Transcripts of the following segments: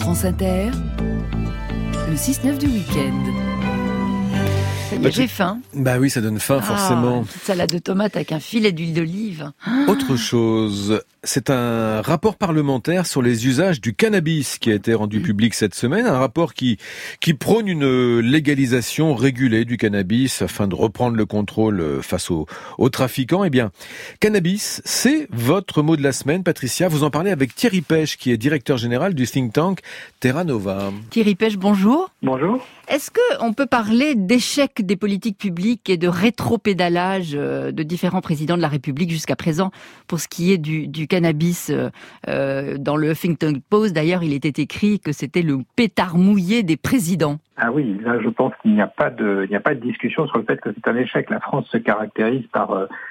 France Inter, le 6-9 du week-end. J'ai faim. Bah oui, ça donne faim, forcément. Une petite salade de tomates avec un filet d'huile d'olive. Autre chose, c'est un rapport parlementaire sur les usages du cannabis qui a été rendu public cette semaine. Un rapport qui prône une légalisation régulée du cannabis afin de reprendre le contrôle face aux trafiquants. Eh bien, cannabis, c'est votre mot de la semaine. Patricia, vous en parlez avec Thierry Pêche, qui est directeur général du think tank Terra Nova. Thierry Pêche, bonjour. Bonjour. Est-ce qu'on peut parler d'échec des politiques publiques et de rétropédalage de différents présidents de la République jusqu'à présent pour ce qui est du cannabis dans le Huffington Post, d'ailleurs, il était écrit que c'était le pétard mouillé des présidents. Ah oui, là je pense qu'il n'y a pas de discussion sur le fait que c'est un échec. La France se caractérise par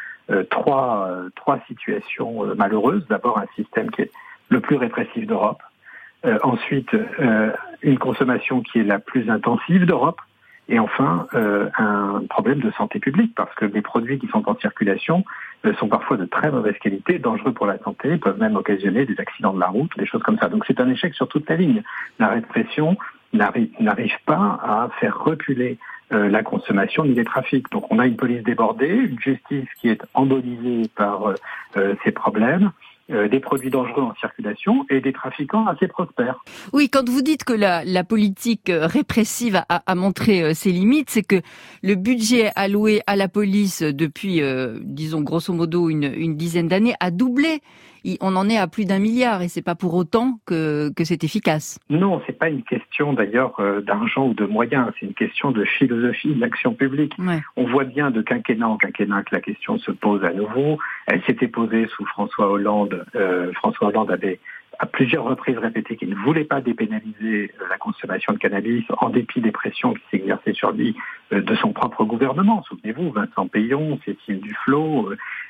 trois situations malheureuses. D'abord, un système qui est le plus répressif d'Europe. Ensuite, une consommation qui est la plus intensive d'Europe. Et enfin, un problème de santé publique, parce que les produits qui sont en circulation sont parfois de très mauvaise qualité, dangereux pour la santé, peuvent même occasionner des accidents de la route, des choses comme ça. Donc c'est un échec sur toute la ligne. La répression n'arrive pas à faire reculer la consommation ni les trafics. Donc on a une police débordée, une justice qui est embolisée par ces problèmes, des produits dangereux en circulation et des trafiquants assez prospères. Oui, quand vous dites que la politique répressive a montré ses limites, c'est que le budget alloué à la police depuis, disons grosso modo, une dizaine d'années a doublé. On en est à plus d'1 milliard et c'est pas pour autant que c'est efficace. Non, c'est pas une question d'ailleurs d'argent ou de moyens, c'est une question de philosophie de l'action publique. Ouais. On voit bien de quinquennat en quinquennat que la question se pose à nouveau. Elle s'était posée sous François Hollande. François Hollande avait à plusieurs reprises répété qu'il ne voulait pas dépénaliser la consommation de cannabis en dépit des pressions qui s'exerçaient sur lui de son propre gouvernement. Souvenez-vous, Vincent Payon, Cécile Duflot.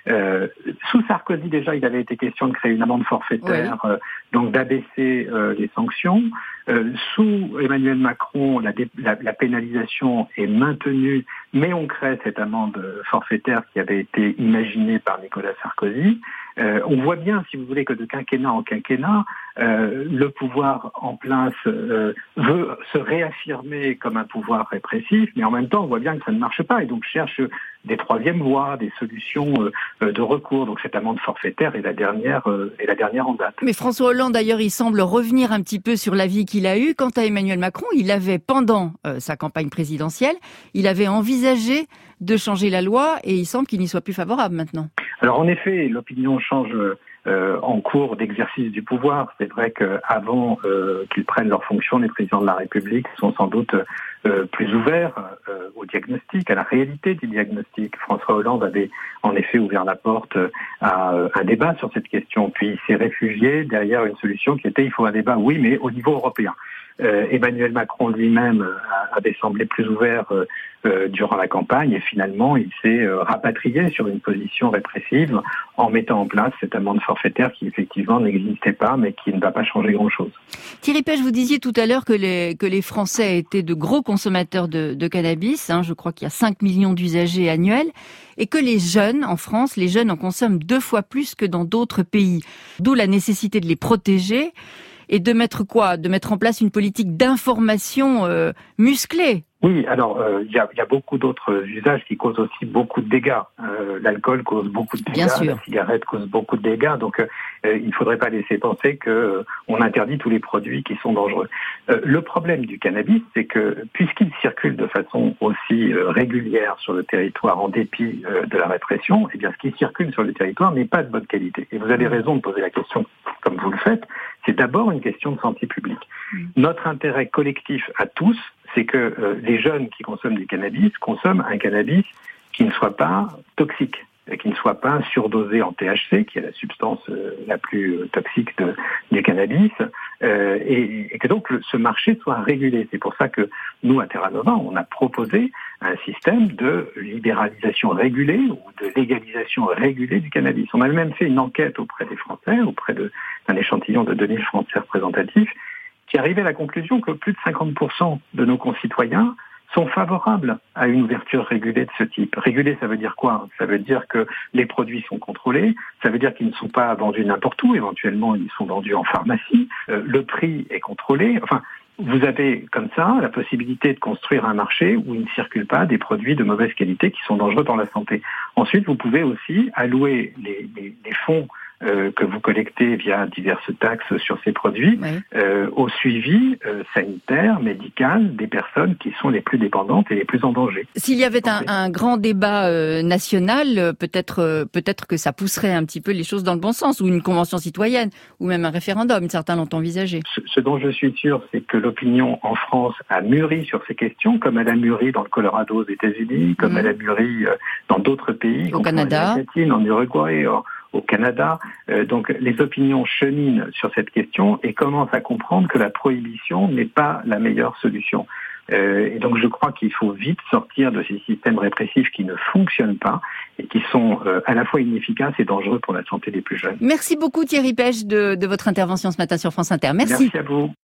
Sous Sarkozy, déjà, il avait été question de créer une amende forfaitaire, oui. Donc d'abaisser les sanctions. Sous Emmanuel Macron, la pénalisation est maintenue, mais on crée cette amende forfaitaire qui avait été imaginée par Nicolas Sarkozy. On voit bien, si vous voulez, que de quinquennat en quinquennat, le pouvoir en place veut se réaffirmer comme un pouvoir répressif, mais en même temps, on voit bien que ça ne marche pas, et donc cherche des troisièmes voies, des solutions de recours. Donc cette amende forfaitaire est la dernière en date. Mais François Hollande, d'ailleurs, il semble revenir un petit peu sur l'avis qu'il a eu. Quant à Emmanuel Macron, il avait, pendant sa campagne présidentielle, il avait envisagé de changer la loi, et il semble qu'il n'y soit plus favorable maintenant. Alors en effet, l'opinion change en cours d'exercice du pouvoir. C'est vrai qu'avant qu'ils prennent leurs fonctions, les présidents de la République sont sans doute plus ouverts au diagnostic, à la réalité du diagnostic. François Hollande avait en effet ouvert la porte à un débat sur cette question, puis il s'est réfugié derrière une solution qui était il faut un débat, oui, mais au niveau européen. Emmanuel Macron lui-même avait semblé plus ouvert durant la campagne et finalement il s'est rapatrié sur une position répressive en mettant en place cette amende forfaitaire qui effectivement n'existait pas mais qui ne va pas changer grand-chose. Thierry Pêche, vous disiez tout à l'heure que les Français étaient de gros consommateurs de cannabis, je crois qu'il y a 5 millions d'usagers annuels, et que les jeunes, en France, les jeunes en consomment 2 fois plus que dans d'autres pays. D'où la nécessité de les protéger et de mettre en place une politique d'information musclée. Oui, alors il y a beaucoup d'autres usages qui causent aussi beaucoup de dégâts. L'alcool cause beaucoup de dégâts, la cigarette cause beaucoup de dégâts, donc il ne faudrait pas laisser penser qu'on interdit tous les produits qui sont dangereux. Le problème du cannabis, c'est que puisqu'il circule de façon aussi régulière sur le territoire en dépit de la répression, eh bien ce qui circule sur le territoire n'est pas de bonne qualité. Et vous avez raison de poser la question comme vous le faites, c'est d'abord une question de santé publique. Notre intérêt collectif à tous, c'est que les jeunes qui consomment du cannabis consomment un cannabis qui ne soit pas toxique, qui ne soit pas surdosé en THC, qui est la substance la plus toxique du cannabis, et que donc ce marché soit régulé. C'est pour ça que nous, à Terra Nova, on a proposé un système de libéralisation régulée ou de légalisation régulée du cannabis. On a même fait une enquête auprès des Français, auprès d'un échantillon de 2000 Français représentatifs, qui arrivait à la conclusion que plus de 50% de nos concitoyens sont favorables à une ouverture régulée de ce type. Régulée, ça veut dire quoi? Ça veut dire que les produits sont contrôlés, ça veut dire qu'ils ne sont pas vendus n'importe où, éventuellement ils sont vendus en pharmacie, le prix est contrôlé, enfin, vous avez comme ça la possibilité de construire un marché où il ne circule pas des produits de mauvaise qualité qui sont dangereux pour la santé. Ensuite, vous pouvez aussi allouer les fonds que vous collectez via diverses taxes sur ces produits, au suivi sanitaire, médical des personnes qui sont les plus dépendantes et les plus en danger. S'il y avait un grand débat national, peut-être que ça pousserait un petit peu les choses dans le bon sens, ou une convention citoyenne, ou même un référendum, certains l'ont envisagé. Ce dont je suis sûr, c'est que l'opinion en France a mûri sur ces questions, comme elle a mûri dans le Colorado aux États-Unis, comme elle a mûri dans d'autres pays, au Canada, en Latine, en Uruguay, au Canada. Donc les opinions cheminent sur cette question et commencent à comprendre que la prohibition n'est pas la meilleure solution. Et donc je crois qu'il faut vite sortir de ces systèmes répressifs qui ne fonctionnent pas et qui sont à la fois inefficaces et dangereux pour la santé des plus jeunes. Merci beaucoup Thierry Pech de votre intervention ce matin sur France Inter. Merci. Merci à vous.